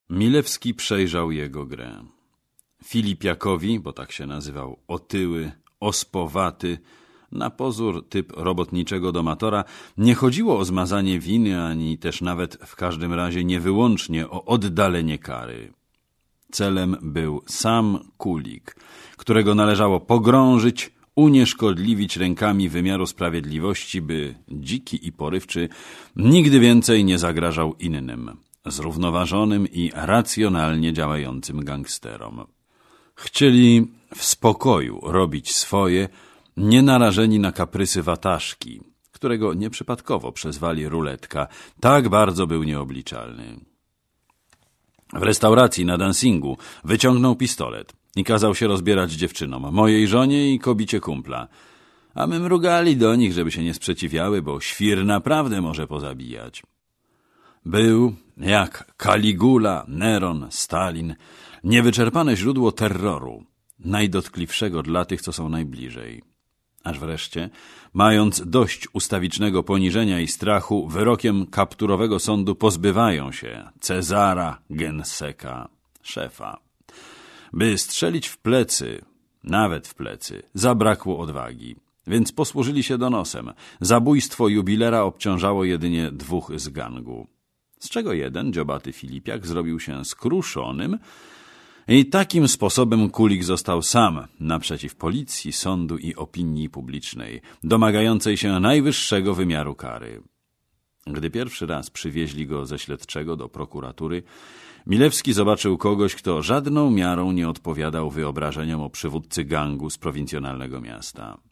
Milewski przejrzał jego grę. Filipiakowi, bo tak się nazywał, otyły, ospowaty, na pozór typ robotniczego domatora, nie chodziło o zmazanie winy, ani też nawet w każdym razie nie wyłącznie o oddalenie kary. Celem był sam Kulik, którego należało pogrążyć, unieszkodliwić rękami wymiaru sprawiedliwości, by dziki i porywczy nigdy więcej nie zagrażał innym, zrównoważonym i racjonalnie działającym gangsterom. Chcieli w spokoju robić swoje, nie narażeni na kaprysy wataszki, którego nieprzypadkowo przezwali ruletka, tak bardzo był nieobliczalny. W restauracji na dancingu wyciągnął pistolet i kazał się rozbierać dziewczynom, mojej żonie i kobicie kumpla. A my mrugali do nich, żeby się nie sprzeciwiały, bo świr naprawdę może pozabijać. Był, jak Kaligula, Neron, Stalin, niewyczerpane źródło terroru, najdotkliwszego dla tych, co są najbliżej. Aż wreszcie, mając dość ustawicznego poniżenia i strachu, wyrokiem kapturowego sądu pozbywają się Cezara Genseka, szefa. By strzelić w plecy, nawet w plecy, zabrakło odwagi, więc posłużyli się donosem. Zabójstwo jubilera obciążało jedynie dwóch z gangu, z czego jeden, dziobaty Filipiak, zrobił się skruszonym i takim sposobem Kulik został sam naprzeciw policji, sądu i opinii publicznej, domagającej się najwyższego wymiaru kary. Gdy pierwszy raz przywieźli go ze śledczego do prokuratury, Milewski zobaczył kogoś, kto żadną miarą nie odpowiadał wyobrażeniom o przywódcy gangu z prowincjonalnego miasta.